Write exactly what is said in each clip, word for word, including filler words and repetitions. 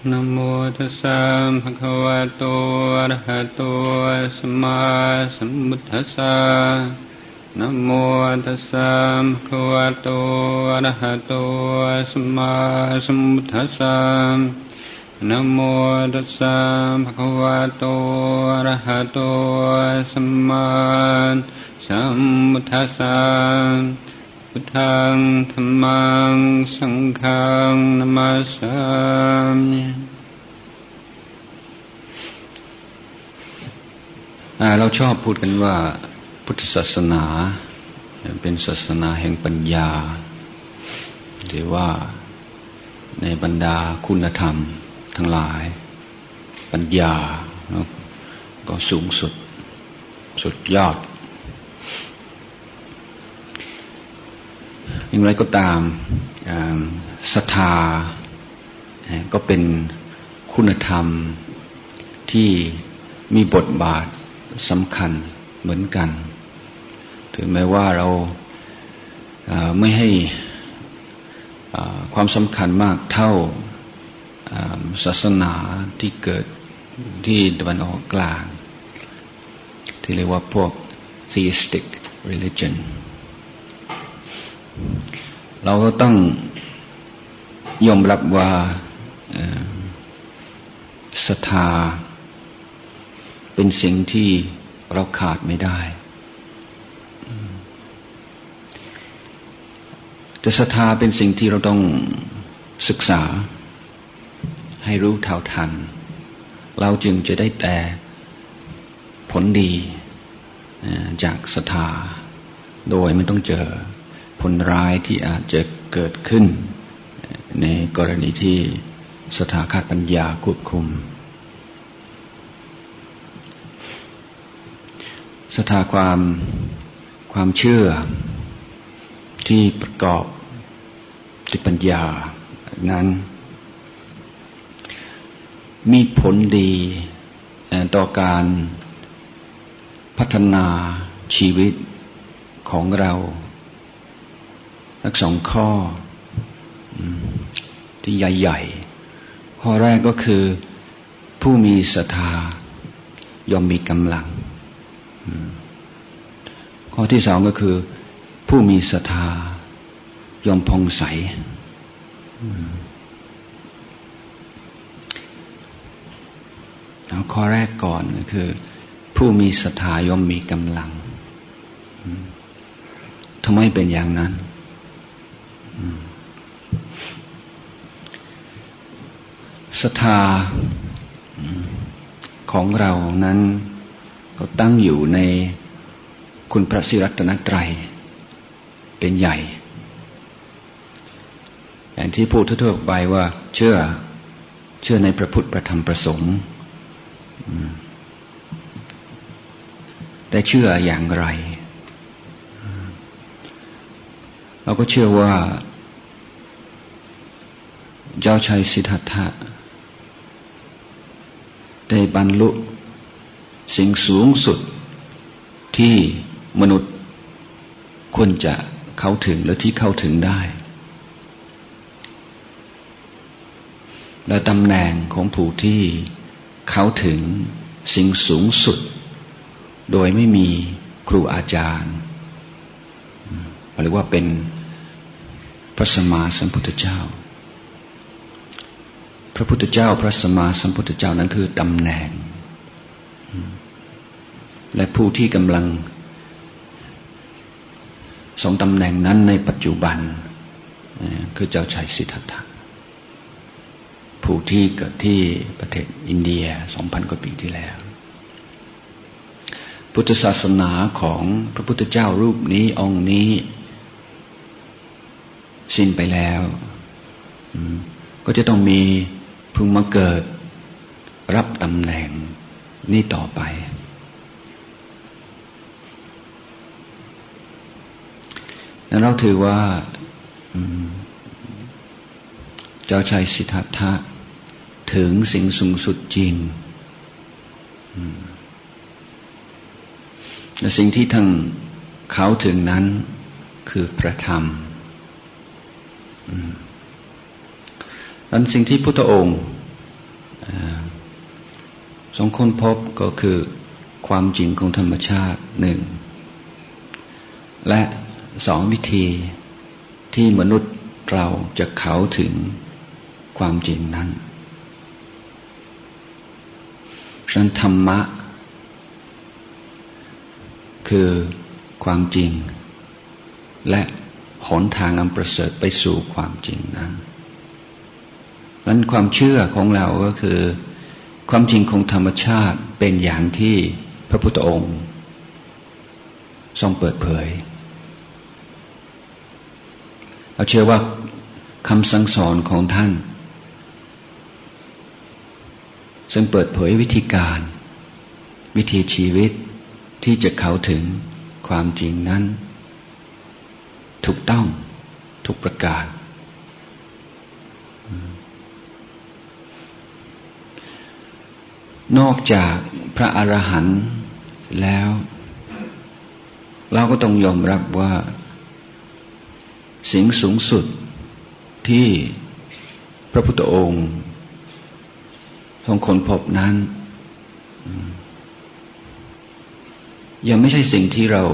นะโมตัสสะภะคะวะโตอะระหะโตสัมมาสัมพุทธัสสะนะโมตัสสะภะคะวะโตอะระหะโตสัมมาสัมพุทธัสสะนะโมตัสสะภะคะวะโตอะระหะโตสัมมาสัมพุทธัสสะพุทธังธัมมังสังฆังนะมัสสามิเราชอบพูดกันว่าพุทธศาสนาเป็นศาสนาแห่งปัญญาหรือว่าในบรรดาคุณธรรมทั้งหลายปัญญาก็สูงสุดสุดยอดอย่างไรก็ตามศรัทธาก็เป็นคุณธรรมที่มีบทบาทสำคัญเหมือนกันถึงแม้ว่าเราไม่ให้ความสำคัญมากเท่าศาสนาที่เกิดที่ตะวันออกกลางที่เรียกว่าพวก theistic religion เราก็ต้องยอมรับว่าศรัทธาเป็นสิ่งที่เราขาดไม่ได้แต่ศรัทธาเป็นสิ่งที่เราต้องศึกษาให้รู้เท่าทันเราจึงจะได้แต่ผลดีจากศรัทธาโดยไม่ต้องเจอผลร้ายที่อาจจะเกิดขึ้นในกรณีที่ศรัทธาขาดปัญญาควบคุมศรัทธาความความเชื่อที่ประกอบด้วยปัญญานั้นมีผลดีต่อการพัฒนาชีวิตของเราทั้งสองข้อที่ใหญ่ๆข้อแรกก็คือผู้มีศรัทธาย่อมมีกำลังข้อที่สองก็คือผู้มีศรัทธาย่อมผ่องใสเอาข้อแรกก่อนก็คือผู้มีศรัทธาย่อมมีกำลังทำไมเป็นอย่างนั้นศรัทธาของเรานั้นก็ตั้งอยู่ในคุณพระศรีรัตนตรัยเป็นใหญ่อย่างที่พูดทั่วๆไปว่าเชื่อเชื่อในพระพุทธพระธรรมพระสงฆ์แต่เชื่ออย่างไรเราก็เชื่อว่าเจ้าชายสิทธัตถะได้บรรลุสิ่งสูงสุดที่มนุษย์ควรจะเข้าถึงและที่เข้าถึงได้และตำแหน่งของผู้ที่เข้าถึงสิ่งสูงสุดโดยไม่มีครูอาจารย์เรียกว่าเป็นพระสัมมาสัมพุทธเจ้าพระพุทธเจ้าพระสัมมาสัมพุทธเจ้านั้นคือตำแหน่งและผู้ที่กำลังสองตำแหน่งนั้นในปัจจุบันคือเจ้าชายสิทธัตถะผู้ที่เกิดที่ประเทศอินเดีย สองพัน กว่าปีที่แล้วพุทธศาสนาของพระพุทธเจ้ารูปนี้องค์นี้สิ้นไปแล้วก็จะต้องมีพึงมาเกิดรับตำแหน่งนี้ต่อไปนั้นเราถือว่าเจ้าชายสิทธัตถะถึงสิ่งสูงสุดจริงและสิ่งที่ท่านเขาถึงนั้นคือพระธรรมนั้นสิ่งที่พุทธองค์สองค้นพบก็คือความจริงของธรรมชาติหนึ่งและสองวิธีที่มนุษย์เราจะเข้าถึงความจริงนั้นฉะนั้นธรรมะคือความจริงและหนทางอันประเสริฐไปสู่ความจริงนั้นนั้นความเชื่อของเราก็คือความจริงของธรรมชาติเป็นอย่างที่พระพุทธองค์ทรงเปิดเผยเราเชื่อว่าคำสั่งสอนของท่านซึ่งเปิดเผยวิธีการวิธีชีวิตที่จะเข้าถึงความจริงนั้นถูกต้องทุกประการนอกจากพระอรหันต์แล้วเราก็ต้องยอมรับว่าสิ่งสูงสุดที่พระพุทธองค์ทรงค้นพบนั้นยังไม่ใช่สิ่งที่เรา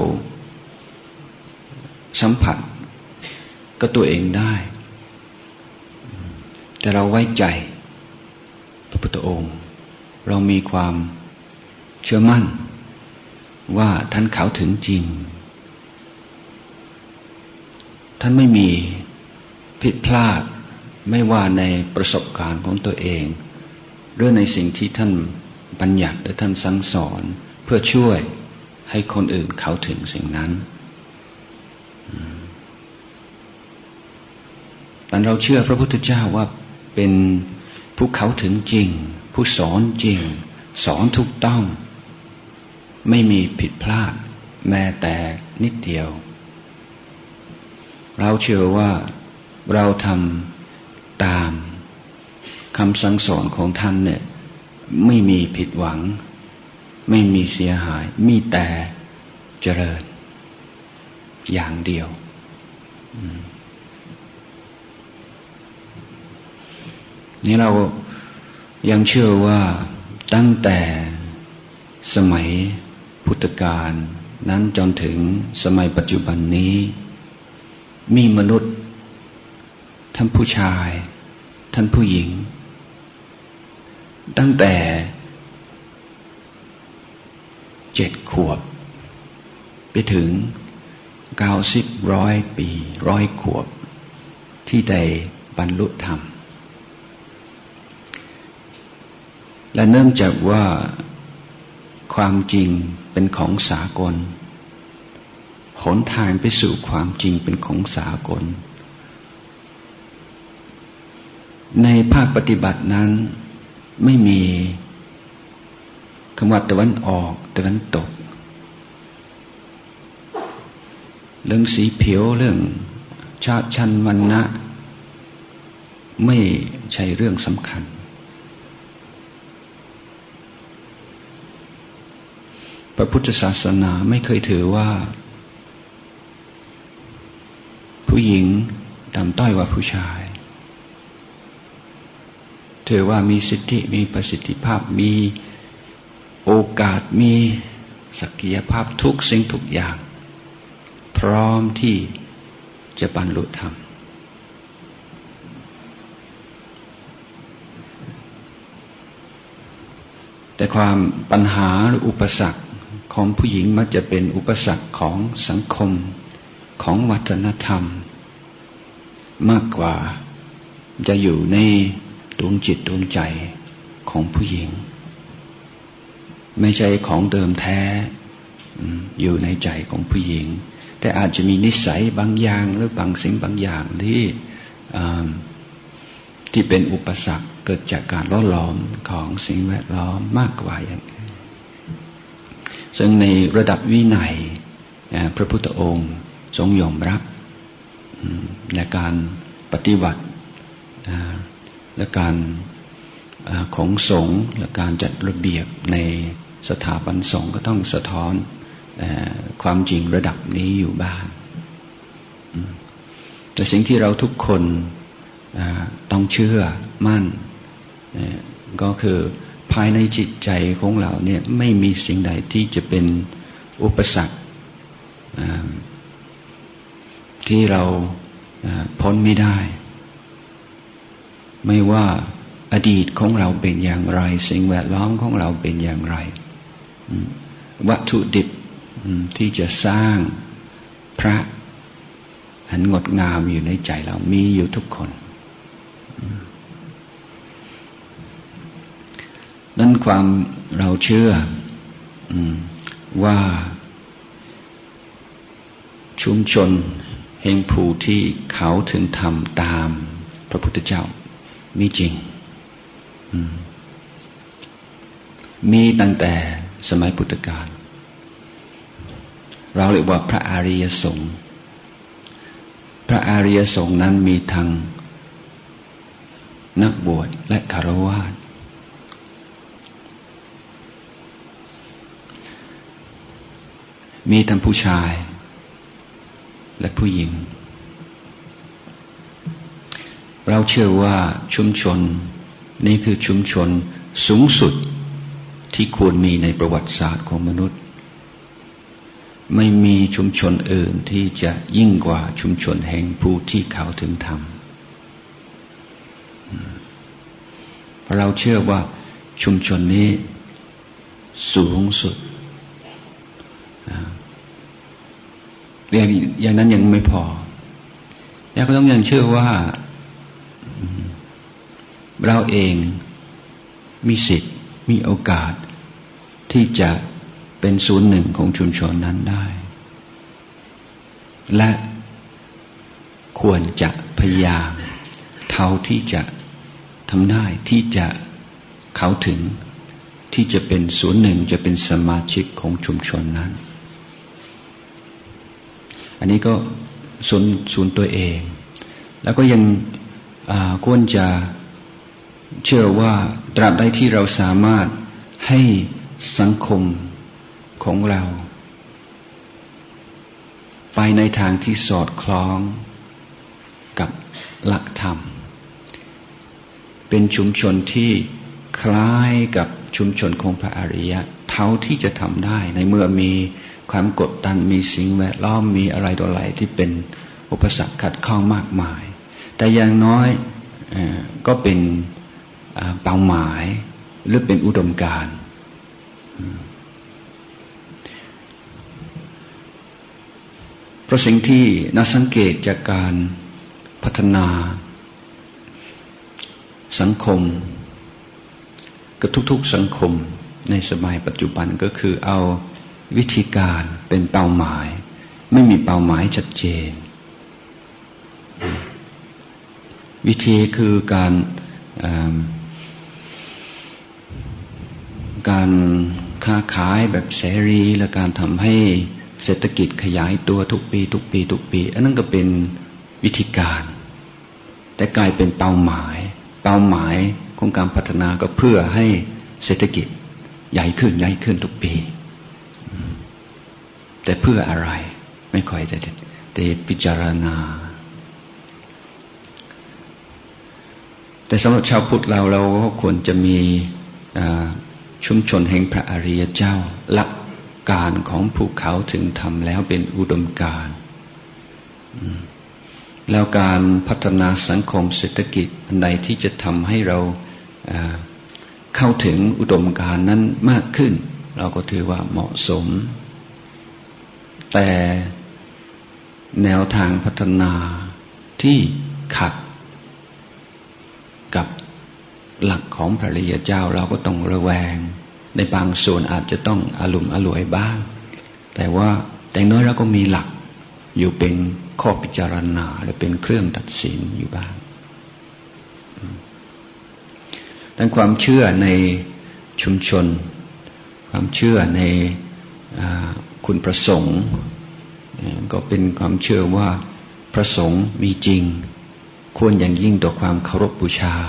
สัมผัสกับตัวเองได้แต่เราไว้ใจพระพุทธองค์เรามีความเชื่อมั่นว่าท่านเข้าถึงจริงท่านไม่มีผิดพลาดไม่ว่าในประสบการณ์ของตัวเองหรือในสิ่งที่ท่านบัญญัติหรือท่านสั่งสอนเพื่อช่วยให้คนอื่นเข้าถึงสิ่งนั้นแต่เราเชื่อพระพุทธเจ้าว่าเป็นผู้เข้าถึงจริงผู้สอนจริงสอนถูกต้องไม่มีผิดพลาดแม้แต่นิดเดียวเราเชื่อว่าเราทำตามคำสั่งสอนของท่านเนี่ยไม่มีผิดหวังไม่มีเสียหายมีแต่เจริญอย่างเดียวนี่เรายังเชื่อว่าตั้งแต่สมัยพุทธกาลนั้นจนถึงสมัยปัจจุบันนี้มีมนุษย์ทั้งผู้ชายทั้งผู้หญิงตั้งแต่เจ็ดขวบไปถึงเก้าสิบร้อยปีร้อยขวบที่ได้บรรลุธรรมและเนื่องจากว่าความจริงเป็นของสากลหนทางไปสู่ความจริงเป็นของสากลในภาคปฏิบัตินั้นไม่มีคำว่าตะวันออกตะวันตกเรื่องสีผิวเรื่องชาติชั้นวรรณะไม่ใช่เรื่องสำคัญพระพุทธศาสนาไม่เคยถือว่าผู้หญิงต่ำต้อยกว่าผู้ชายถือว่ามีสิทธิมีประสิทธิภาพมีโอกาสมีศักยภาพทุกสิ่งทุกอย่างพร้อมที่จะบรรลุธรรมแต่ความปัญหาหรืออุปสรรคของผู้หญิงมักจะเป็นอุปสรรคของสังคมของวัฒนธรรมมากกว่าจะอยู่ในดวงจิตดวงใจของผู้หญิงไม่ใช่ของเดิมแท้อยู่ในใจของผู้หญิงแต่อาจจะมีนิสัยบางอย่างหรือบางสิ่งบางอย่างที่ที่เป็นอุปสรรคเกิดจากการล่อหลอมของสิ่งแวดล้อมมากกว่าอย่างอื่นซึ่งในระดับวินัยพระพุทธองค์ทรงยอมรับในการปฏิบัติและการของสงฆ์และการจัดระเบียบในสถาบันสงฆ์ก็ต้องสะท้อนความจริงระดับนี้อยู่บ้างแต่สิ่งที่เราทุกคนต้องเชื่อมั่นก็คือภายในจิตใจของเราเนี่ยไม่มีสิ่งใดที่จะเป็นอุปสรรคที่เราพ้นไม่ได้ไม่ว่าอดีตของเราเป็นอย่างไรสิ่งแวดล้อมของเราเป็นอย่างไรวัตถุดิบที่จะสร้างพระอันงดงามอยู่ในใจเรามีอยู่ทุกคนนั้นความเราเชื่อว่าชุมชนแห่งผู้ที่เขาถึงทำตามพระพุทธเจ้ามีจริงมีตั้งแต่สมัยพุทธกาลเราเรียกว่าพระอริยสงฆ์พระอริยสงฆ์นั้นมีทั้งนักบวชและฆราวาสมีทั้งผู้ชายและผู้หญิงเราเชื่อว่าชุมชนนี้คือชุมชนสูงสุดที่ควรมีในประวัติศาสตร์ของมนุษย์ไม่มีชุมชนอื่นที่จะยิ่งกว่าชุมชนแห่งผู้ที่เขาถึงธรรมเพราะเราเชื่อว่าชุมชนนี้สูงสุดอย่างนั้นยังไม่พอแล้วก็ต้องยังเชื่อว่าเราเองมีสิทธิ์มีโอกาสที่จะเป็นส่วนหนึ่งของชุมชนนั้นได้และควรจะพยายามเท่าที่จะทำได้ที่จะเข้าถึงที่จะเป็นส่วนหนึ่งจะเป็นสมาชิกของชุมชนนั้นอันนี้ก็ส่วนส่วนตัวเองแล้วก็ยังควรจะเชื่อว่าตราบใดที่เราสามารถให้สังคมของเราไปในทางที่สอดคล้องกับหลักธรรมเป็นชุมชนที่คล้ายกับชุมชนของพระอริยะเท่าที่จะทำได้ในเมื่อมีความกดดันมีสิ่งแวดล้อมมีอะไรต่ออะไรที่เป็นอุปสรรคขัดข้องมากมายแต่อย่างน้อยก็เป็นเป้าหมายหรือเป็นอุดมการณ์เพราะสิ่งที่น่าสังเกตจากการพัฒนาสังคมกับทุกๆสังคมในสมัยปัจจุบันก็คือเอาวิธีการเป็นเป้าหมายไม่มีเป้าหมายชัดเจนวิธีคือการการค้าขายแบบเสรีและการทำให้เศรษฐกิจขยายตัวทุกปีทุกปีทุกปีอันนั้นก็เป็นวิธีการแต่กลายเป็นเป้าหมายเป้าหมายของการพัฒนาก็เพื่อให้เศรษฐกิจใหญ่ขึ้นใหญ่ขึ้นทุกปีแต่เพื่ออะไรไม่ค่อยจะได้พิจารณาแต่สำหรับชาวพุทธเราเราก็ควรจะมีชุมชนแห่งพระอริยเจ้าหลักการของภูเขาถึงทำแล้วเป็นอุดมการณ์แล้วการพัฒนาสังคมเศรษฐกิจอันใดที่จะทำให้เราเข้าถึงอุดมการณ์นั้นมากขึ้นเราก็ถือว่าเหมาะสมแต่แนวทางพัฒนาที่ขัดกับหลักของพระอริยเจ้าเราก็ต้องระแวงในบางส่วนอาจจะต้องอารุ่มอร่วยบ้างแต่ว่าแต่น้อยเราก็มีหลักอยู่เป็นข้อพิจารณาและเป็นเครื่องตัดสินอยู่บ้างดังความเชื่อในชุมชนความเชื่อในคุณพระสงฆ์ก็เป็นความเชื่อว่าพระสงฆ์มีจริงควรอย่างยิ่งต่อความเคารพบูชา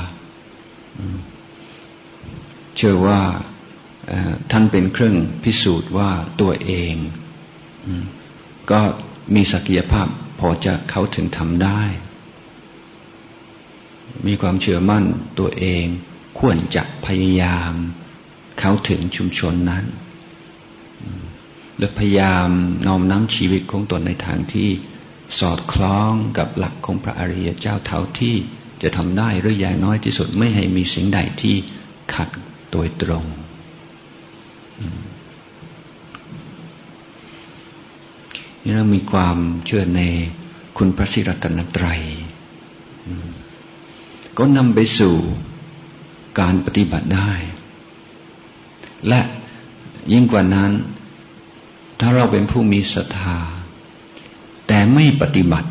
เชื่อว่าท่านเป็นเครื่องพิสูจน์ว่าตัวเองก็มีศักยภาพพอจะเข้าถึงธรรมได้มีความเชื่อมั่นตัวเองควรจะพยายามเข้าถึงชุมชนนั้นและพยายามน้อมน้ำชีวิตของตนในทางที่สอดคล้องกับหลักของพระอริยเจ้าเท่าที่จะทำได้หรืออย่างน้อยที่สุดไม่ให้มีสิ่งใดที่ขัดโดยตรงนี่เรามีความเชื่อในคุณพระศรีรัตนตรัยก็นำไปสู่การปฏิบัติได้และยิ่งกว่านั้นถ้าเราเป็นผู้มีศรัทธาแต่ไม่ปฏิบัติ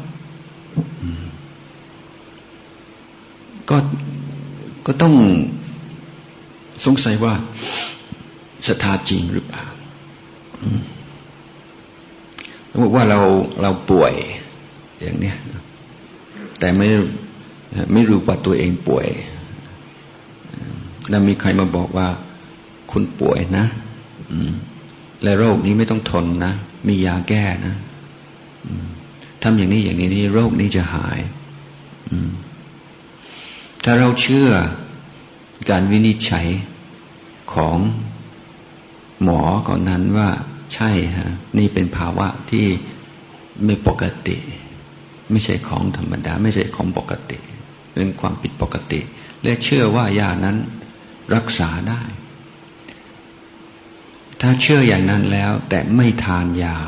ก็ก็ต้องสงสัยว่าศรัทธาจริงหรือเปล่าสมมติว่าเราเราป่วยอย่างนี้แต่ไม่ไม่รู้ว่าตัวเองป่วยแล้วมีใครมาบอกว่าคุณป่วยนะและโรคนี้ไม่ต้องทนนะมียาแก้นะทำอย่างนี้อย่างนี้นี่โรคนี้จะหายถ้าเราเชื่อการวินิจฉัยของหมอก่อนนั้นว่าใช่ฮะนี่เป็นภาวะที่ไม่ปกติไม่ใช่ของธรรมดาไม่ใช่ของปกติเป็นความผิดปกติและเชื่อว่ายานั้นรักษาได้ถ้าเชื่ออย่างนั้นแล้วแต่ไม่ทานยา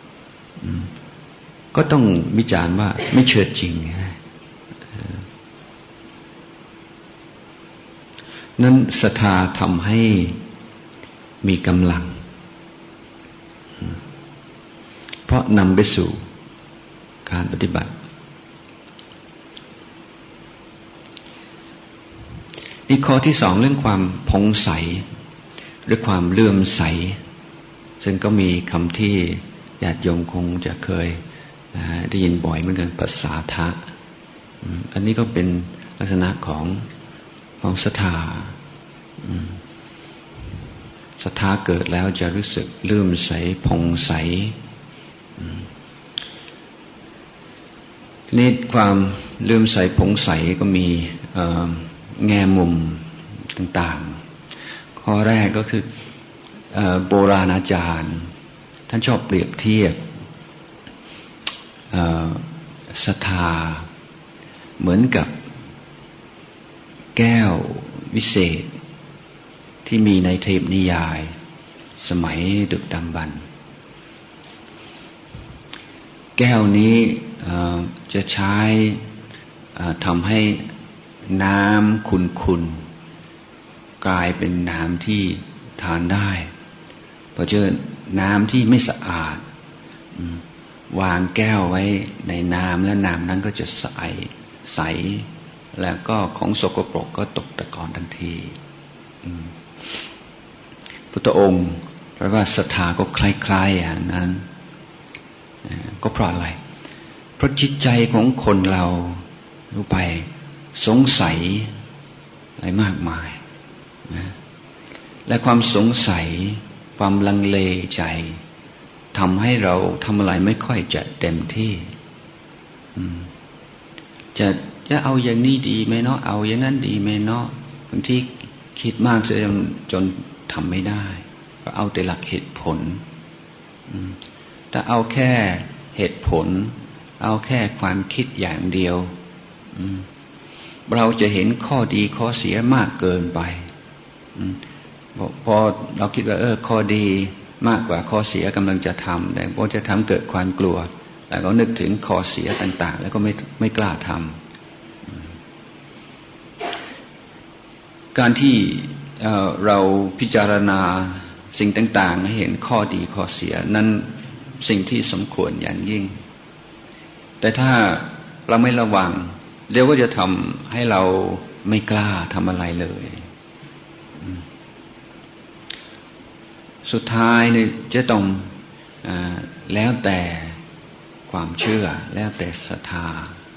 ก็ต้องวิจารณ์ว่าไม่เชื่อจริงนั้นศรัทธาทำให้มีกำลังเพราะนำไปสู่การปฏิบัติอีกข้อที่สองเรื่องความผ่องใสหรือความเลื่อมใสซึ่งก็มีคำที่ญาติโยมคงจะเคยได้ยินบ่อยเหมือนกันภาษาทะอันนี้ก็เป็นลักษณะของของศรัทธาศรัทธาเกิดแล้วจะรู้สึกเลื่อมใสผ่องใสทีนี้ความเลื่อมใสผ่องใสก็มีแง่มุมต่างๆข้อแรกก็คือโบราณอาจารย์ท่านชอบเปรียบเทียบศรัทธาเหมือนกับแก้ววิเศษที่มีในเทพนิยายสมัยดึกดำบรรพ์แก้วนี้จะใช้ทำให้น้ำขุ่นๆกลายเป็นน้ำที่ทานได้พอเจอน้ำที่ไม่สะอาดวางแก้วไว้ในน้ำและน้ำนั้นก็จะใสใสแล้วก็ของสกปรกก็ตกตะกอนทันทีพุทธองค์เพราะว่าศรัทธาก็คล้ายๆอย่างนั้นก็เพราะอะไรเพราะจิตใจของคนเรารู้ไปสงสัยอะไรมากมายนะและความสงสัยความลังเลใจทำให้เราทำอะไรไม่ค่อยจะเต็มที่จะจะเอาอย่างนี้ดีไหมเนาะเอาอย่างนั้นดีไหมเนาะบางทีคิดมากจนจนทำไม่ได้ก็เอาแต่หลักเหตุผลแต่เอาแค่เหตุผลเอาแค่ความคิดอย่างเดียวเราจะเห็นข้อดีข้อเสียมากเกินไปพอเราคิดว่าเออข้อดีมากกว่าข้อเสียกำลังจะทำแต่ก็จะทำเกิดความกลัวแล้วก็นึกถึงข้อเสียต่างๆแล้วก็ไม่ไม่กล้าทำการที่เราพิจารณาสิ่งต่างๆให้เห็นข้อดีข้อเสียนั้นสิ่งที่สมควรอย่างยิ่งแต่ถ้าเราไม่ระวังเดี๋ยวก็จะทำให้เราไม่กล้าทำอะไรเลยสุดท้ายเนี่ยจะต้องแล้วแต่ความเชื่อแล้วแต่ศรัทธา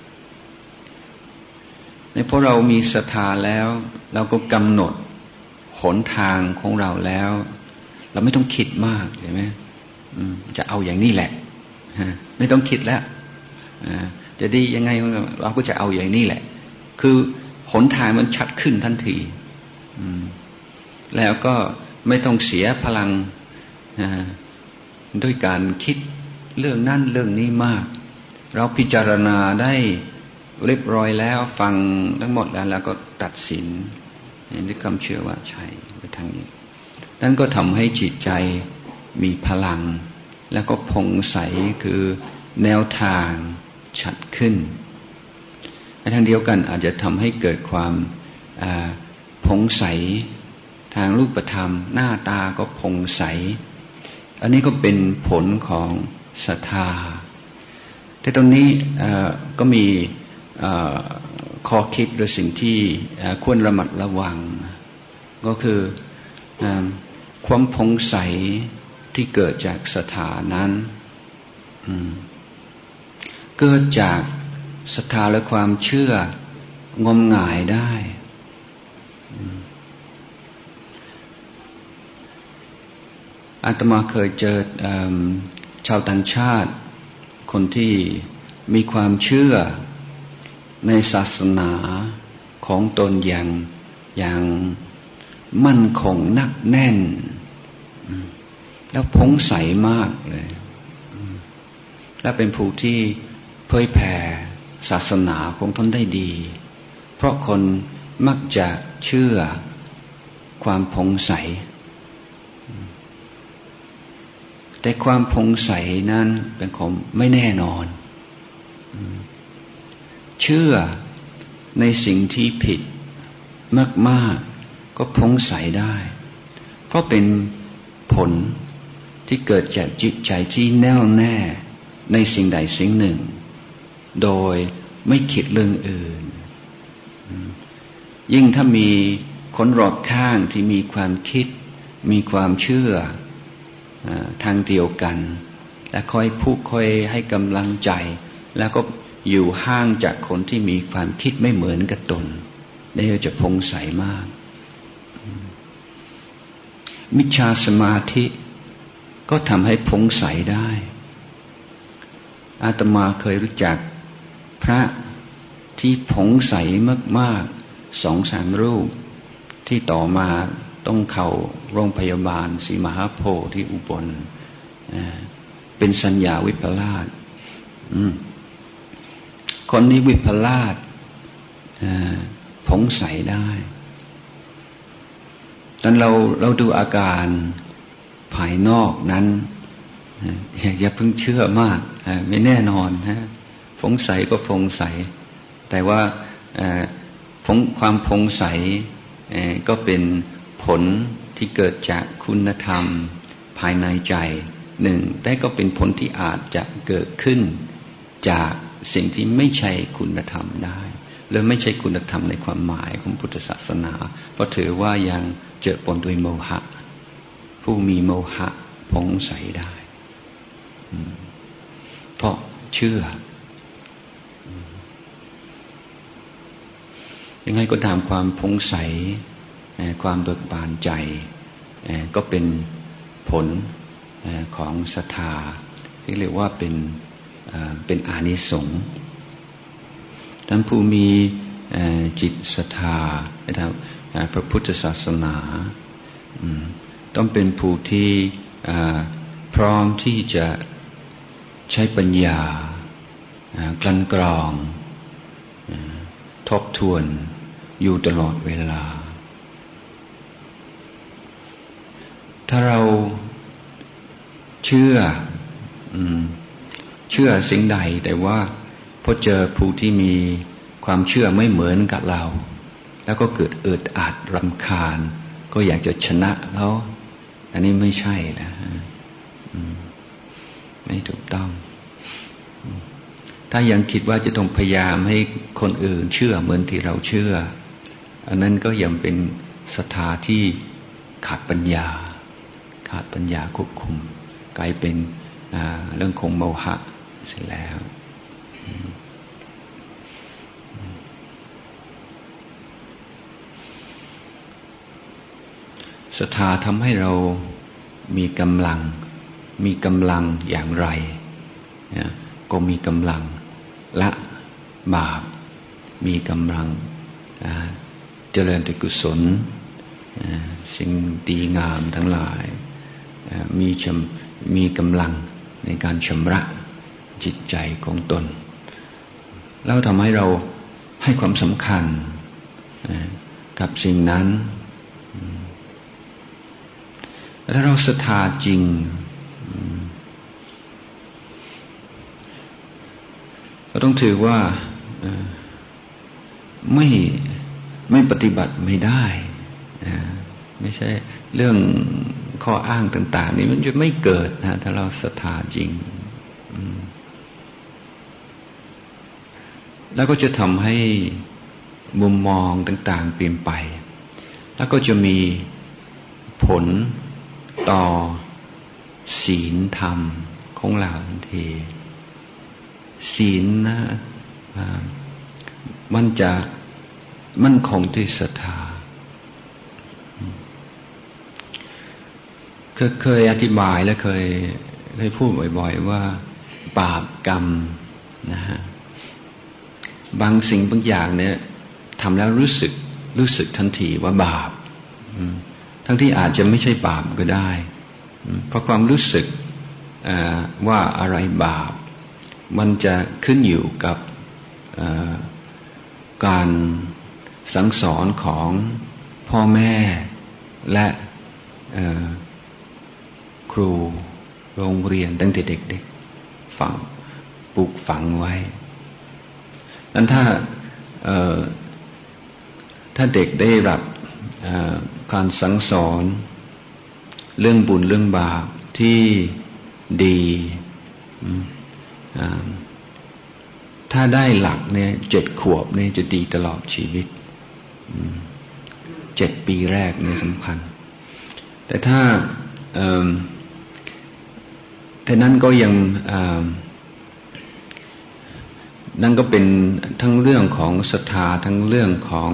ในพอเรามีศรัทธาแล้วเราก็กำหนดหนทางของเราแล้วเราไม่ต้องคิดมากใช่ไหมจะเอาอย่างนี้แหละไม่ต้องคิดแล้วจะดียังไงเราก็จะเอาอย่างนี้แหละคือหนทางมันชัดขึ้นทันทีแล้วก็ไม่ต้องเสียพลังด้วยการคิดเรื่องนั้นเรื่องนี้มากเราพิจารณาได้เรียบร้อยแล้วฟังทั้งหมดแล้วแล้วก็ตัดสินด้วยความเชื่อว่าใช่ไปทางนี้นั่นก็ทำให้จิตใจมีพลังแล้วก็ผ่องใสคือแนวทางชัดขึ้นในทางเดียวกันอาจจะทำให้เกิดความผ่องใสทางรูปธรรมหน้าตาก็ผ่องใสอันนี้ก็เป็นผลของศรัทธาแต่ตรงนี้ก็มีข้อคิดหรือสิ่งที่ควรระมัดระวังก็คือความผ่องใสที่เกิดจากศรัทธานั้นเกิดจากศรัทธาและความเชื่องมงายได้อาตมาเคยเจอชาวต่างชาติคนที่มีความเชื่อในศาสนาของตนอย่างอย่างมั่นคงนักแน่นแล้วผ่องใสมากเลยและเป็นผู้ที่เผยแผ่ศาสนาของตนได้ดีเพราะคนมักจะเชื่อความผ่องใสแต่ความผ่องใสนั้นเป็นของไม่แน่นอนเชื่อในสิ่งที่ผิดมากๆก็ผ่องใสได้เพราะเป็นผลที่เกิดจากจิตใจที่แน่วแน่ในสิ่งใดสิ่งหนึ่งโดยไม่คิดเรื่องอื่นยิ่งถ้ามีคนรอบข้างที่มีความคิดมีความเชื่อทางเดียวกันและคอยพูดคอยให้กำลังใจแล้วก็อยู่ห่างจากคนที่มีความคิดไม่เหมือนกับตนนี่จะผ่องใสมากมิจฉาสมาธิก็ทำให้ผ่องใสได้อาตมาเคยรู้จักพระที่ผ่องใสมากๆสองสามรูปที่ต่อมาต้องเข้าโรงพยาบาลศรีมหาโพธิ์ที่อุบลเป็นสัญญาวิปลาสคนนี้วิปลาสผ่องใสได้ตอนเราเราดูอาการภายนอกนั้นอย่าเพิ่งเชื่อมากไม่แน่นอนนะผ่องใสก็ผ่องใสแต่ว่าความผ่องใสก็เป็นผลที่เกิดจากคุณธรรมภายในใจหนึ่งแต่ก็เป็นผลที่อาจจะเกิดขึ้นจากสิ่งที่ไม่ใช่คุณธรรมได้หรือไม่ใช่คุณธรรมในความหมายของพุทธศาสนาเพราะถือว่ายังเจือปนด้วยโมหะผู้มีโมหะผ่องใสได้เพราะเชื่อยังไงก็ตามความผ่องใสความเบิกบานใจก็เป็นผลของศรัทธาที่เรียกว่าเป็นเป็นอานิสงส์ท่านผู้มีจิตศรัทธาในทางพระพุทธศาสนาต้องเป็นผู้ที่พร้อมที่จะใช้ปัญญากลั่นกรองทบทวนอยู่ตลอดเวลาถ้าเราเชื่อเชื่อสิ่งใดแต่ว่าพอเจอผู้ที่มีความเชื่อไม่เหมือนกับเราแล้วก็เกิดอึดอัดรำคาญก็อยากจะชนะแล้วอันนี้ไม่ใช่นะไม่ถูกต้องถ้ายังคิดว่าจะต้องพยายามให้คนอื่นเชื่อเหมือนที่เราเชื่ออันนั้นก็ยังเป็นศรัทธาที่ขาดปัญญาขาดปัญญาควบคุมกลายเป็นเรื่องของโมหะเสร็จแล้วศรัทธาทำให้เรามีกำลังมีกำลังอย่างไรก็มีกำลังละบาปมีกำลังเจริญกุศลสิ่งดีงามทั้งหลายมีมีกำลังในการชำระจิตใจของตนแล้วทำให้เราให้ความสำคัญกับสิ่งนั้นถ้าเราศรัทธาจริงเราต้องถือว่าไม่ไม่ปฏิบัติไม่ได้ไม่ใช่เรื่องข้ออ้างต่างๆนี่มันจะไม่เกิดนะถ้าเราศรัทธาจริงแล้วก็จะทำให้มุมมองต่างๆเปลี่ยนไปแล้วก็จะมีผลต่อศีลธรรมของเราทันทีศีลนะมันจะมั่นคงที่ศรัทธาเคยอธิบายและเคยเคยพูดบ่อยๆว่าบาปกรรมนะฮะบางสิ่งบางอย่างเนี่ยทำแล้วรู้สึกรู้สึกทันทีว่าบาปทั้งที่อาจจะไม่ใช่บาปก็ได้เพราะความรู้สึกว่าอะไรบาปมันจะขึ้นอยู่กับการสั่งสอนของพ่อแม่และครูโรงเรียนตั้งแต่เด็กๆฝังปลูกฝังไว้นั้นถ้าถ้าเด็กได้รับการสั่งสอนเรื่องบุญเรื่องบาปที่ดีถ้าได้หลักเนี่ยเจ็ดขวบเนี่ยจะดีตลอดชีวิตเจ็ดปีแรกเนี่ยสำคัญแต่ถ้าแต่นั้นก็ยังนั่นก็เป็นทั้งเรื่องของศรัทธาทั้งเรื่องของ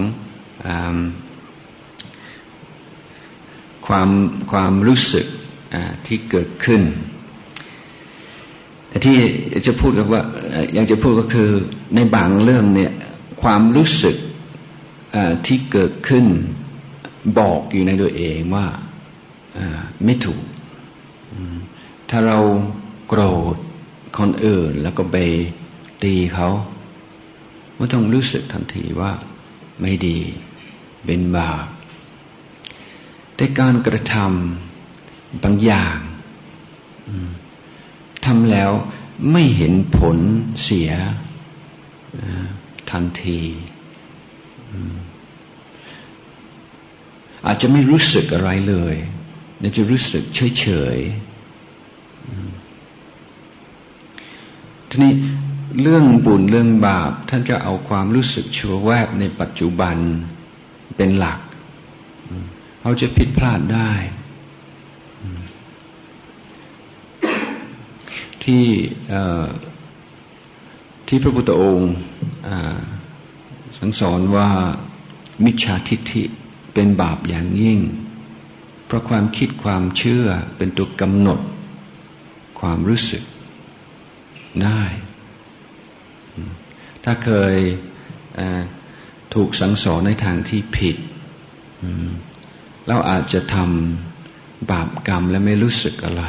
ความความรู้สึกที่เกิดขึ้นแต่ที่จะพูดก็ว่าอยากจะพูดก็คือในบางเรื่องเนี่ยความรู้สึกที่เกิดขึ้นบอกอยู่ในตัวเองว่าไม่ถูกถ้าเราโกรธคนอื่นแล้วก็ไปตีเขาก็ต้องรู้สึกทันทีว่าไม่ดีเป็นบาปแต่การกระทำบางอย่างทำแล้วไม่เห็นผลเสียทันทีอาจจะไม่รู้สึกอะไรเลยแต่จะรู้สึกเฉยๆทีนี้เรื่องบุญเรื่องบาปท่านจะเอาความรู้สึกชั่วแวบในปัจจุบันเป็นหลักเขาจะผิดพลาดได้ที่ที่พระพุทธองค์สั่งสอนว่ามิจฉาทิฏฐิเป็นบาปอย่างยิ่งเพราะความคิดความเชื่อเป็นตัวกำหนดความรู้สึกได้ถ้าเคยถูกสั่งสอนในทางที่ผิดเราอาจจะทำบาปกรรมและไม่รู้สึกอะไร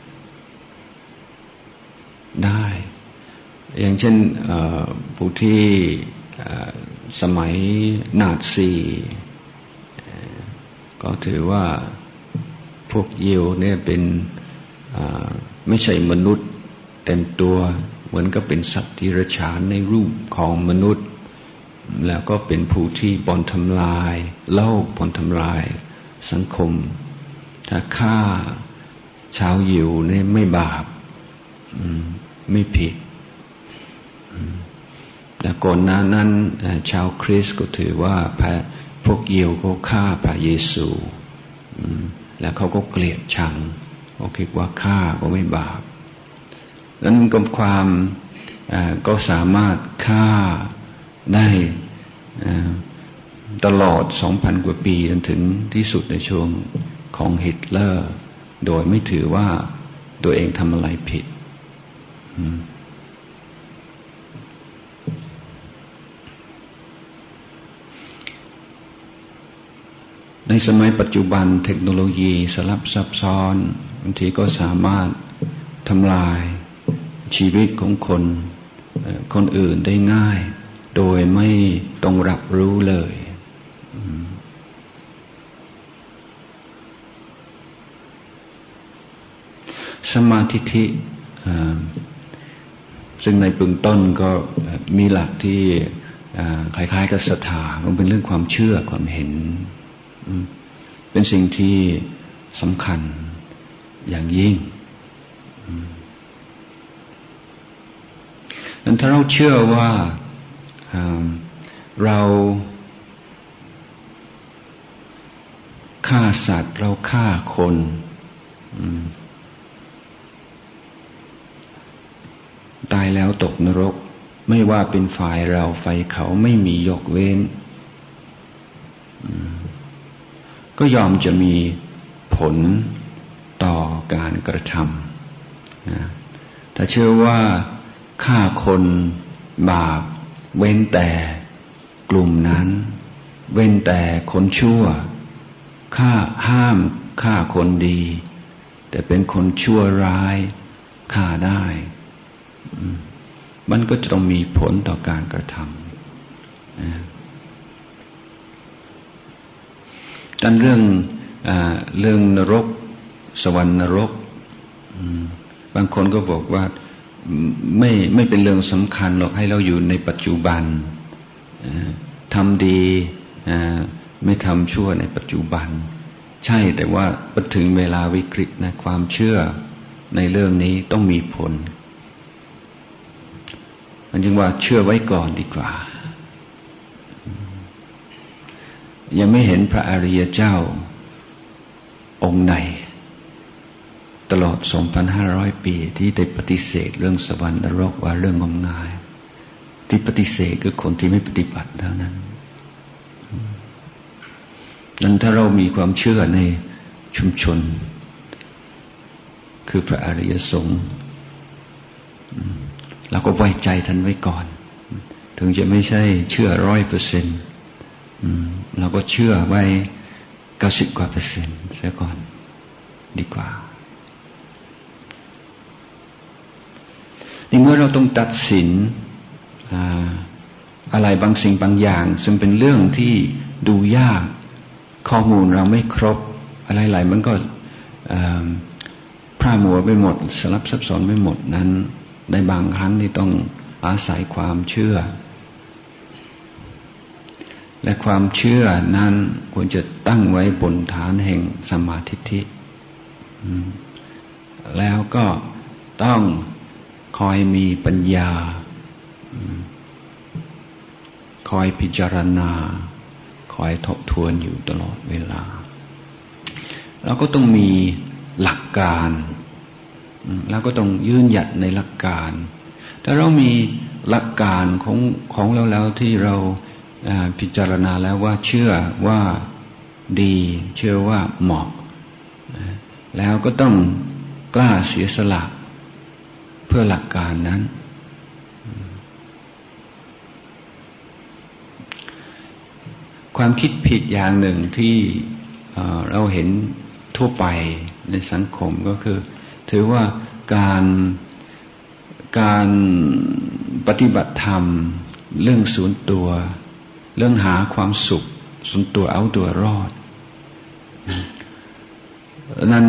ได้อย่างเช่นผู้ที่สมัยนาซีก็ถือว่าพวกยิวเนี่ยเป็นไม่ใช่มนุษย์เต็มตัวเหมือนกับเป็นสัตว์ที่ดิเรกชันในรูปของมนุษย์แล้วก็เป็นผู้ที่บ่อนทำลายโลกบ่อนทำลายสังคมถ้าฆ่าชาวยิวเนี่ยไม่บาปไม่ผิดแต่ก่อนหน้านั้นชาวคริสต์ก็ถือว่าพวกยิวก็ฆ่าพระเยซูแล้วเขาก็เกลียดชังเขาคิดว่าฆ่าก็ไม่บาปนั้นก็ความก็สามารถฆ่าได้ตลอด สองพัน กว่าปีจนถึงที่สุดในช่วงของฮิตเลอร์โดยไม่ถือว่าตัวเองทำอะไรผิดในสมัยปัจจุบันเทคโนโลยีสลับซับซ้อนบางทีก็สามารถทำลายชีวิตของคนคนอื่นได้ง่ายโดยไม่ต้องรับรู้เลยสมาธิิซึ่งในเบื้องต้นก็มีหลักที่คล้ายๆกับศรัทธาก็เป็นเรื่องความเชื่อความเห็นเป็นสิ่งที่สำคัญอย่างยิ่งนั้นถ้าเราเชื่อว่าเราฆ่าสัตว์เราฆ่าคนตายแล้วตกนรกไม่ว่าเป็นฝ่ายเราฝ่ายเขาไม่มียกเว้นก็ยอมจะมีผลต่อการกระทำนะถ้าเชื่อว่าฆ่าคนบาปเว้นแต่กลุ่มนั้นเว้นแต่คนชั่วฆ่าห้ามฆ่าคนดีแต่เป็นคนชั่วร้ายฆ่าได้มันก็จะต้องมีผลต่อการกระทำนะดังเรื่องเรื่องนรกสวรรค์นรกบางคนก็บอกว่าไม่ไม่เป็นเรื่องสำคัญหรอกให้เราอยู่ในปัจจุบันทำดีไม่ทำชั่วในปัจจุบันใช่แต่ว่าพอถึงเวลาวิกฤตนะความเชื่อในเรื่องนี้ต้องมีผลมันจึงว่าเชื่อไว้ก่อนดีกว่ายังไม่เห็นพระอริยเจ้าองค์ไหนตลอด สองพันห้าร้อย ปีที่ได้ปฏิเสธเรื่องสวรรค์นรกว่าเรื่องงมงายที่ปฏิเสธคือคนที่ไม่ปฏิบัติเท่านั้นนั้นถ้าเรามีความเชื่อในชุมชนคือพระอริยสงฆ์เราก็ไว้ใจท่านไว้ก่อนถึงจะไม่ใช่เชื่อร้อยเปอร์เซ็นต์เราก็เชื่อไว้เก้าสิบกว่าเปอร์เซ็นต์เสียก่อนดีกว่าในเมื่อเราต้องตัดสินอะไรบางสิ่งบางอย่างซึ่งเป็นเรื่องที่ดูยากข้อมูลเราไม่ครบอะไรหลายมันก็พร่ามัวไปหมดสลับซับซ้อนไปหมดนั้นในบางครั้งที่ต้องอาศัยความเชื่อและความเชื่อนั้นควรจะตั้งไว้บนฐานแห่งสัมมาทิฏฐิแล้วก็ต้องคอยมีปัญญาคอยพิจารณาคอยทบทวนอยู่ตลอดเวลาเราก็ต้องมีหลักการแล้วก็ต้องยืนหยัดในหลักการถ้าเรามีหลักการของของเราแล้วที่เราพิจารณาแล้วว่าเชื่อว่าดีเชื่อว่าเหมาะแล้วก็ต้องกล้าเสียสละเพื่อหลักการนั้นความคิดผิดอย่างหนึ่งที่เราเห็นทั่วไปในสังคมก็คือถือว่าการการปฏิบัติธรรมเรื่องส่วนตัวเรื่องหาความสุขส่วนตัวเอาตัวรอดนั้น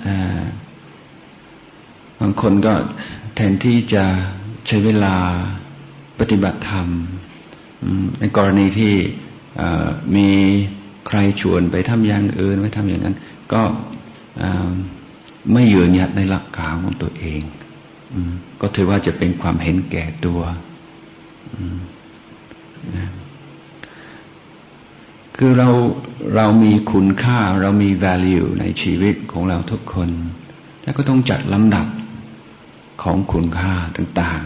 บางคนก็แทนที่จะใช้เวลาปฏิบัติธรรมในกรณีที่มีใครชวนไปทำอย่างอื่นไปทำอย่างนั้นก็ไม่ยืนหยัดในหลักการของตัวเองก็ถือว่าจะเป็นความเห็นแก่ตัวคือเราเรามีคุณค่าเรามี value ในชีวิตของเราทุกคนแล้วก็ต้องจัดลำดับของคุณค่าต่าง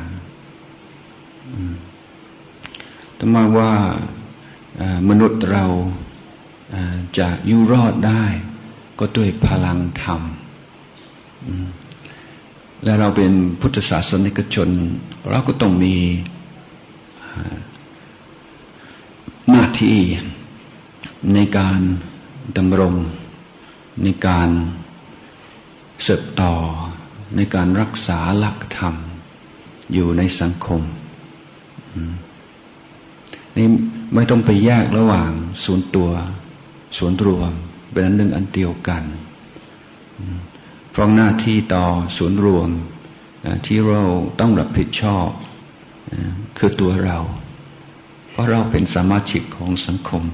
ๆต้องมาว่ามนุษย์เราจะอยู่รอดได้ก็ด้วยพลังธรรมและเราเป็นพุทธศาสนิกชนเราก็ต้องมีหน้าที่ในการดำรงในการสืบต่อในการรักษาหลักธรรมอยู่ในสังคมนี่ไม่ต้องไปแยกระหว่างส่วนตัวส่วนรวมเป็นอันหนึ่งอันเดียวกันเพราะหน้าที่ต่อส่วนรวมที่เราต้องรับผิดชอบคือตัวเราเพราะเราเป็นสมาชิกของสังคม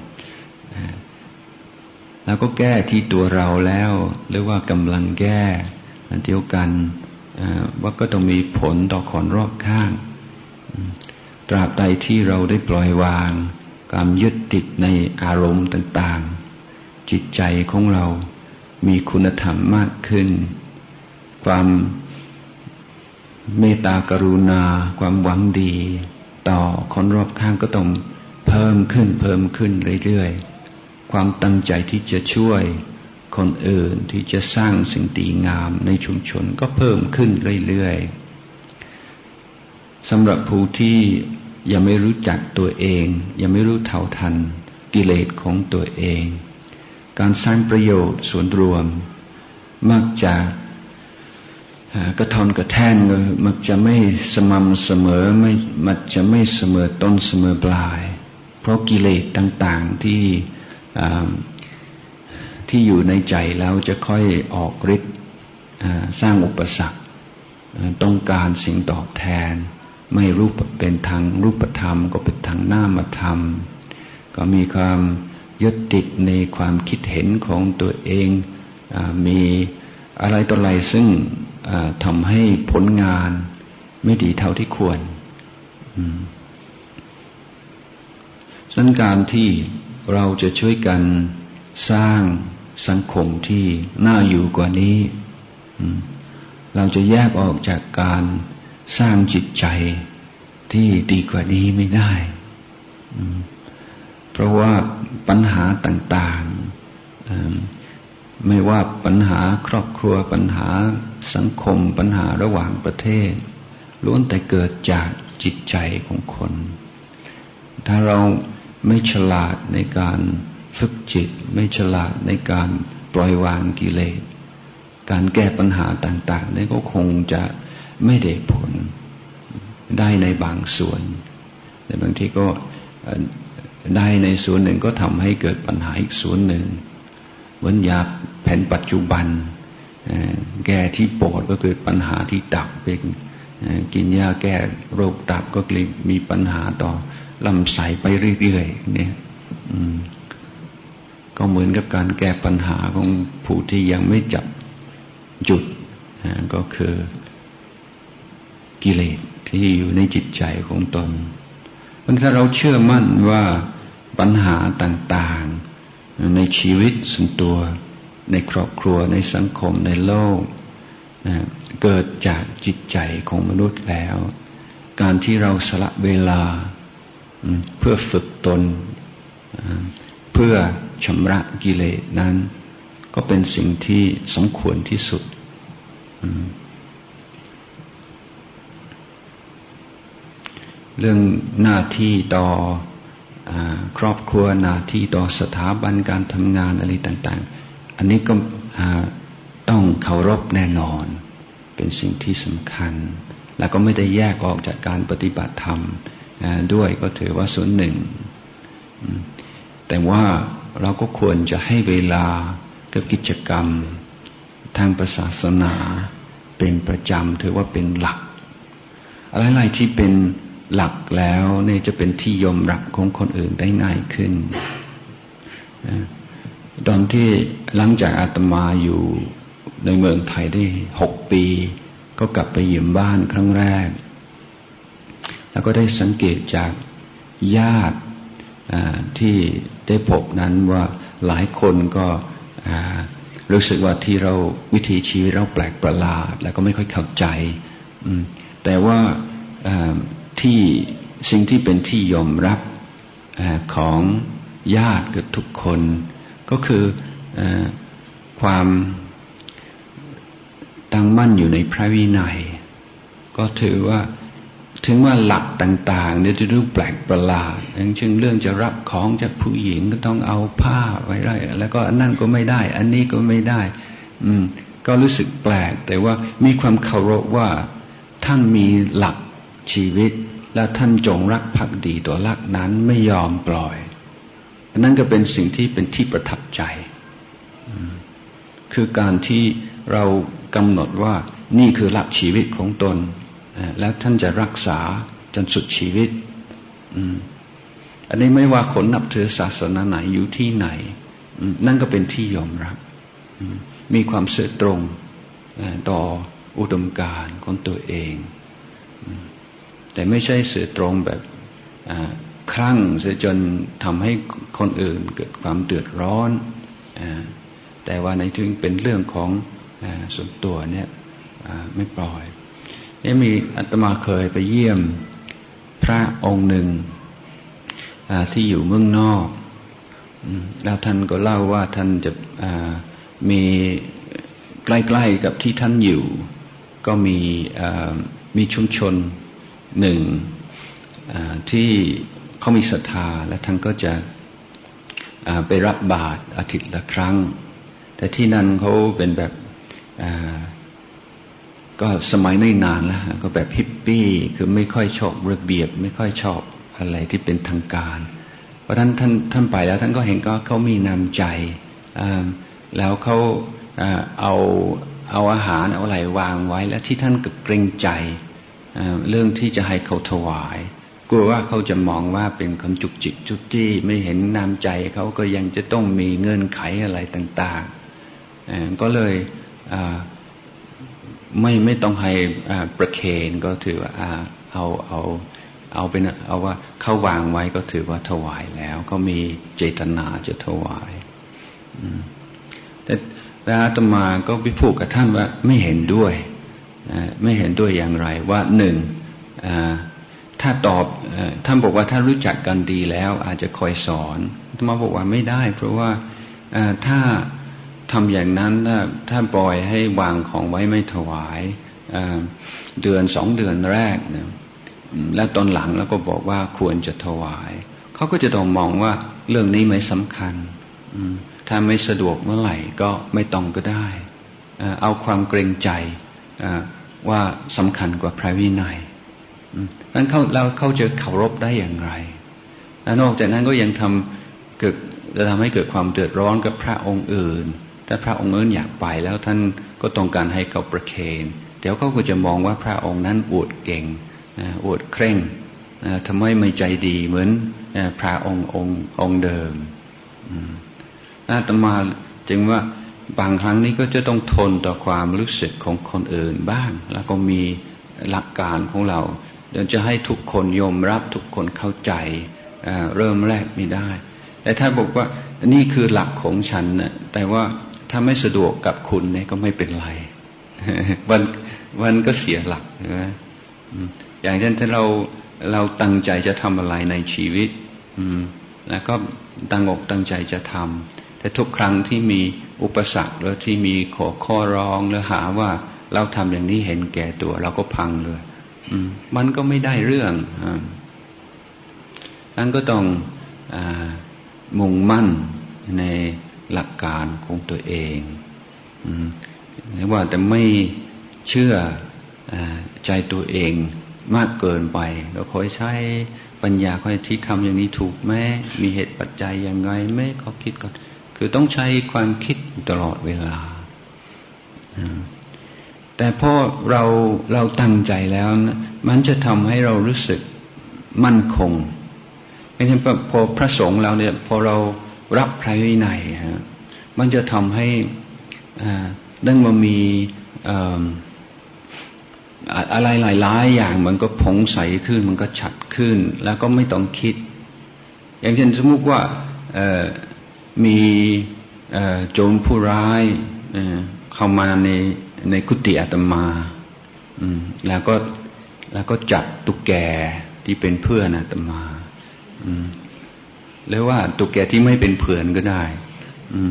แล้วก็แก้ที่ตัวเราแล้วหรือว่ากำลังแก้อันเดียวกันว่าก็ต้องมีผลต่อคนรอบข้างตราบใดที่เราได้ปล่อยวางความยึดติดในอารมณ์ต่างๆจิตใจของเรามีคุณธรรมมากขึ้นความเมตตากรุณาความหวังดีต่อคนรอบข้างก็ต้องเพิ่มขึ้นเพิ่มขึ้นเรื่อยๆความตั้งใจที่จะช่วยคนอื่นที่จะสร้างสิ่งดีงามในชุมชนก็เพิ่มขึ้นเรื่อยๆสำหรับผู้ที่ยังไม่รู้จักตัวเองยังไม่รู้เท่าทันกิเลสของตัวเองการสร้างประโยชน์ส่วนรวมมักจะกระทอนกระแท่นมักจะไม่สม่ำเสมอไม่มักจะไม่เสมอต้นเสมอปลายเพราะกิเลสต่างๆที่ที่อยู่ในใจแล้วจะค่อยออกฤทธิ์สร้างอุปสรรคต้องการสิ่งตอบแทนไม่รูปเป็นทางรูปธรรมก็เป็นทางนามธรรมก็มีความยึดติดในความคิดเห็นของตัวเองมีอะไรต่ออะไรซึ่งทำให้ผลงานไม่ดีเท่าที่ควรฉะนั้นการที่เราจะช่วยกันสร้างสังคมที่น่าอยู่กว่านี้เราจะแยกออกจากการสร้างจิตใจที่ดีกว่านี้ไม่ได้เพราะว่าปัญหาต่างๆไม่ว่าปัญหาครอบครัวปัญหาสังคมปัญหาระหว่างประเทศล้วนแต่เกิดจากจิตใจของคนถ้าเราไม่ฉลาดในการฝึกจิตไม่ฉลาดในการปล่อยวางกิเลสการแก้ปัญหาต่างๆนี่ก็คงจะไม่ได้ผลได้ในบางส่วนแต่บางทีก็ได้ในส่วนหนึ่งก็ทำให้เกิดปัญหาอีกส่วนหนึ่งเหมือนยาแผนปัจจุบันแก้ที่ปอดก็เกิดปัญหาที่ตับเป็นกินยาแก้โรคตับก็เลยมีปัญหาต่อลำไส้ไปเรื่อยๆเนี่ยก็เหมือนกับการแก้ปัญหาของผู้ที่ยังไม่จับจุดก็คือกิเลสที่อยู่ในจิตใจของตนเพราะถ้าเราเชื่อมั่นว่าปัญหาต่างๆในชีวิตส่วนตัวในครอบครัวในสังคมในโลกนะเกิดจากจิตใจของมนุษย์แล้วการที่เราสละเวลาเพื่อฝึกตนเพื่อชำระกิเลสนั้นก็เป็นสิ่งที่สมควรที่สุดเรื่องหน้าที่ต่อครอบครัวหน้าที่ต่อสถาบันการทำงานอะไรต่างๆอันนี้ก็ต้องเคารพแน่นอนเป็นสิ่งที่สำคัญแล้วก็ไม่ได้แยกออกจากการปฏิบัติธรรมด้วยก็ถือว่าส่วนหนึ่งแต่ว่าเราก็ควรจะให้เวลากับกิจกรรมทางศาสนาเป็นประจำถือว่าเป็นหลักอะไรๆที่เป็นหลักแล้วเนี่ยจะเป็นที่ยอมรับของคนอื่นได้ง่ายขึ้นตอนที่หลังจากอาตมาอยู่ในเมืองไทยได้หกปีก็กลับไปเยี่ยมบ้านครั้งแรกแล้วก็ได้สังเกตจากญาติที่ได้พบนั้นว่าหลายคนก็รู้สึกว่าที่เราวิถีชีวิตเราแปลกประหลาดแล้วก็ไม่ค่อยเข้าใจแต่ว่าที่สิ่งที่เป็นที่ยอมรับของญาติกับทุกคนก็คือความตั้งมั่นอยู่ในพระวินัยก็ถือว่าถึงว่าหลักต่างๆเนี่ยจะดูแปลกประหลาดอย่างเช่นเรื่องจะรับของจากผู้หญิงก็ต้องเอาผ้าไว้ไรแล้วก็อันนั้นก็ไม่ได้อันนี้ก็ไม่ได้อืมก็รู้สึกแปลกแต่ว่ามีความเคารพว่าท่านมีหลักชีวิตและท่านจงรักภักดีต่อหลักนั้นไม่ยอมปล่อยอันนั้นก็เป็นสิ่งที่เป็นที่ประทับใจคือการที่เรากำหนดว่านี่คือหลักชีวิตของตนแล้วท่านจะรักษาจนสุดชีวิตอันนี้ไม่ว่าคนนับถือศาสนาไหนอยู่ที่ไหนนั่นก็เป็นที่ยอมรับมีความซื่อตรงต่ออุดมการณ์ของตัวเองแต่ไม่ใช่ซื่อตรงแบบคลั่งเสียจนทำให้คนอื่นเกิดความเดือดร้อนแต่ว่าในถึงเป็นเรื่องของส่วนตัวเนี่ยไม่ปล่อยนี่มีอาตมาเคยไปเยี่ยมพระองค์หนึ่งที่อยู่เมืองนอกแล้วท่านก็เล่าว่าท่านจะมีใกล้ๆกับที่ท่านอยู่ก็มีมีชุมชนหนึ่งที่เขามีศรัทธาและท่านก็จะไปรับบาตรอาทิตย์ละครั้งแต่ที่นั่นเขาเป็นแบบก็สมัยไม่นานแล้วก็แบบฮิปปี้คือไม่ค่อยชอบระเบียบไม่ค่อยชอบอะไรที่เป็นทางการเพราะท่านท่านท่านไปแล้วท่านก็เห็นก็เขามีน้ำใจแล้วเขาเอาเอาอาหารเอาอะไรวางไว้แล้วที่ท่านก็เกรงใจเรื่องที่จะให้เขาถวายกลัวว่าเขาจะมองว่าเป็นคนจุกจิกจุกจี้ไม่เห็นน้ำใจเขาก็ยังจะต้องมีเงื่อนไขอะไรต่างๆก็เลยไม่ไม่ต้องให้ประเคนก็ถือว่าเอาเอาเอาเป็นเอาว่าเขาวางไว้ก็ถือว่าถวายแล้วก็มีเจตนาจะถวายแต่แล้วอาตมาก็ไปพูดกับท่านว่าไม่เห็นด้วยไม่เห็นด้วยอย่างไรว่าหนึ่งถ้าตอบท่านบอกว่าถ้ารู้จักกันดีแล้วอาจจะคอยสอนอาตมาบอกว่าไม่ได้เพราะว่าถ้าทำอย่างนั้นถ้าถ้าปล่อยให้วางของไว้ไม่ถวายเดือนสองเดือนแรกนะและตอนหลังแล้วก็บอกว่าควรจะถวายเขาก็จะต้องมองว่าเรื่องนี้ไม่สำคัญถ้าไม่สะดวกเมื่อไหร่ก็ไม่ต้องก็ได้เอาความเกรงใจว่าสำคัญกว่าพระวินัยนั้นเขาเราเขาจะเคารพได้อย่างไรและนอกจากนั้นก็ยังทำเกิดจะทำให้เกิดความเดือดร้อนกับพระองค์อื่นถ้าพระองค์อื่นอยากไปแล้วท่านก็ต้องการให้เขาประเคนเดี๋ยวเขาก็จะมองว่าพระองค์นั้นอวดเก่งอวดเคร่งทำไมไม่ใจดีเหมือนพระองค์องค์องค์เดิมอาตมาจึงว่าบางครั้งนี้ก็จะต้องทนต่อความรู้สึกของคนอื่นบ้างแล้วก็มีหลักการของเราเดี๋ยวจะให้ทุกคนยอมรับทุกคนเข้าใจเริ่มแรกไม่ได้แต่ถ้าบอกว่านี่คือหลักของฉันนะแต่ว่าถ้าไม่สะดวกกับคุณเนี่ยก็ไม่เป็นไรวันวันก็เสียหลักนะอย่างเช่นถ้าเราเราตั้งใจจะทำอะไรในชีวิตแล้วก็ตั้งอกตั้งใจจะทำแต่ทุกครั้งที่มีอุปสรรคหรือที่มีขอข้อร้องหรือหาว่าเราทำอย่างนี้เห็นแก่ตัวเราก็พังเลยมันก็ไม่ได้เรื่องนั้นก็ต้องมุ่งมั่นในหลักการของตัวเองไม่ว่าแต่ไม่เชื่อใจตัวเองมากเกินไปเราคอยใช้ปัญญาคอยที่ทำอย่างนี้ถูกไหมมีเหตุปัจจัยยังไงไหมเขาคิดก่อนคือต้องใช้ความคิดตลอดเวลาแต่พอเราเราตั้งใจแล้วนะมันจะทำให้เรารู้สึกมั่นคงอย่างเช่นพอพระสงฆ์เราเนี่ยพอเรารับพระวินัยฮะมันจะทำให้ดังมามีอะไรหลายๆอย่างมันก็ผ่องใสขึ้นมันก็ชัดขึ้นแล้วก็ไม่ต้องคิดอย่างเช่นสมมุติว่ามีโจรผู้ร้ายเข้ามาในในกุฏิอาตมาแล้วก็แล้วก็จับตุ๊กแกที่เป็นเพื่อนอาตมาหรือว่าตุ๊กแกที่ไม่เป็นเพื่อนก็ได้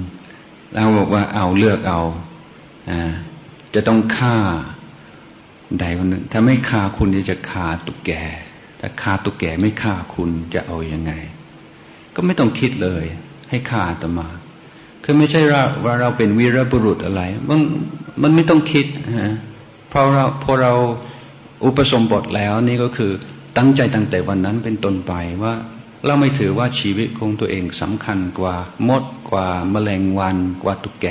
แล้วบอกว่าเอาเลือกเอาจะต้องฆ่าใดคนหนึ่งถ้าไม่ฆ่าคุณจะฆ่าตุ๊กแกถ้าฆ่าตุ๊กแกไม่ฆ่าคุณจะเอายังไงก็ไม่ต้องคิดเลยให้ฆ่าอาตมาคือไม่ใช่ว่าว่าเราเป็นวีรบุรุษอะไรมันมันไม่ต้องคิดฮะเพราะเราพอเราอุปสมบทแล้วนี่ก็คือตั้งใจตั้งแต่วันนั้นเป็นต้นไปว่าเราไม่ถือว่าชีวิตของตัวเองสำคัญกว่ามดกว่าแมลงวันกว่าตุ๊กแก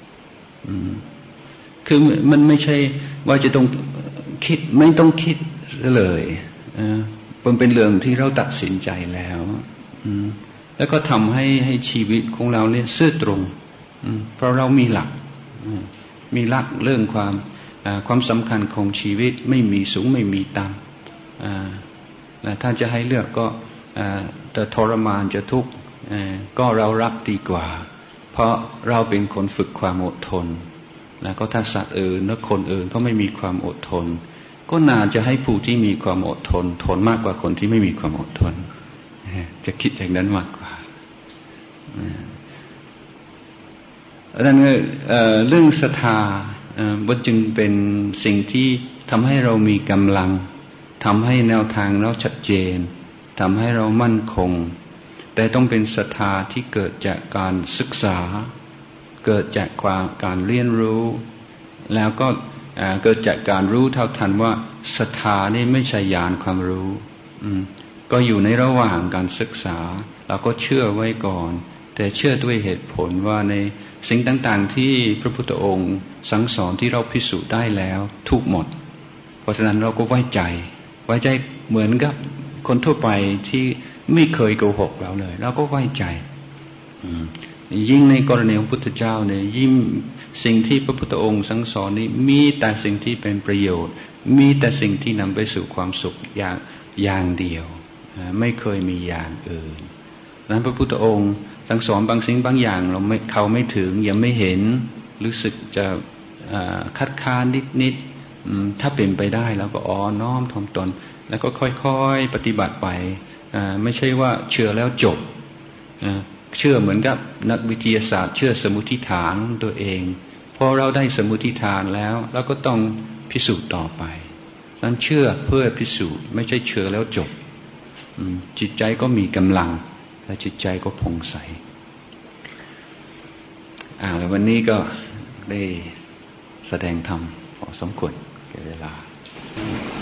คือมันไม่ใช่ว่าจะต้องคิดไม่ต้องคิดเลยมันเป็นเรื่องที่เราตัดสินใจแล้วแล้วก็ทำให้ให้ชีวิตของเราเนี่ยซื่อตรงเพราะเรามีหลักมีหลักเรื่องความความสำคัญของชีวิตไม่มีสูงไม่มีต่ำถ้าจะให้เลือกก็จะทรมานจะทุกข์ก็เรารักดีกว่าเพราะเราเป็นคนฝึกความอดทนแล้วก็ถ้าสัตว์อื่นและคนอื่นเขาไม่มีความอดทนก็น่าจะให้ผู้ที่มีความอดทนทนมากกว่าคนที่ไม่มีความอดทนจะคิดอย่างนั้นมากกว่าดังนั้นเรื่องศรัทธาว่าจึงเป็นสิ่งที่ทำให้เรามีกำลังทำให้แนวทางเราชัดเจนทำให้เรามั่นคงแต่ต้องเป็นศรัทธาที่เกิดจากการศึกษาเกิดจากความการเรียนรู้แล้วก็เกิดจากการรู้เท่าทันว่าศรัทธานี่ไม่ใช่ญาณความรู้ก็อยู่ในระหว่างการศึกษาเราก็เชื่อไว้ก่อนแต่เชื่อด้วยเหตุผลว่าในสิ่งต่างๆที่พระพุทธองค์สั่งสอนที่เราพิสูจน์ได้แล้วถูกหมดเพราะฉะนั้นเราก็ไว้ใจไว้ใจเหมือนกับคนทั่วไปที่ไม่เคยโกหกเราเลยเราก็ไว้ใจยิ่งในกรณีของพุทธเจ้าเนี่ยยิ่งสิ่งที่พระพุทธองค์สั่งสอนนี้มีแต่สิ่งที่เป็นประโยชน์มีแต่สิ่งที่นำไปสู่ความสุขอย่างอย่างเดียวไม่เคยมีอย่างอื่นนั้นพระพุทธองค์สั่งสอนบางสิ่งบางอย่างเราไม่เขาไม่ถึงยังไม่เห็นรู้สึกจะคัดค้านนิดๆถ้าเป็นไปได้แล้วก็อ๋อน้อมถ่อมตนแล้วก็ค่อยๆปฏิบัติไปไม่ใช่ว่าเชื่อแล้วจบเชื่อเหมือนกับนักวิทยาศาสตร์เชื่อสมมุติฐานตัวเองพอเราได้สมมุติฐานแล้วเราก็ต้องพิสูจน์ต่อไปนั้นเชื่อเพื่อพิสูจน์ไม่ใช่เชื่อแล้วจบจิตใจก็มีกำลังและจิตใจก็ผ่องใสอ่าแล้ววันนี้ก็ได้แสดงธรรมพอสมควรแก่เวลา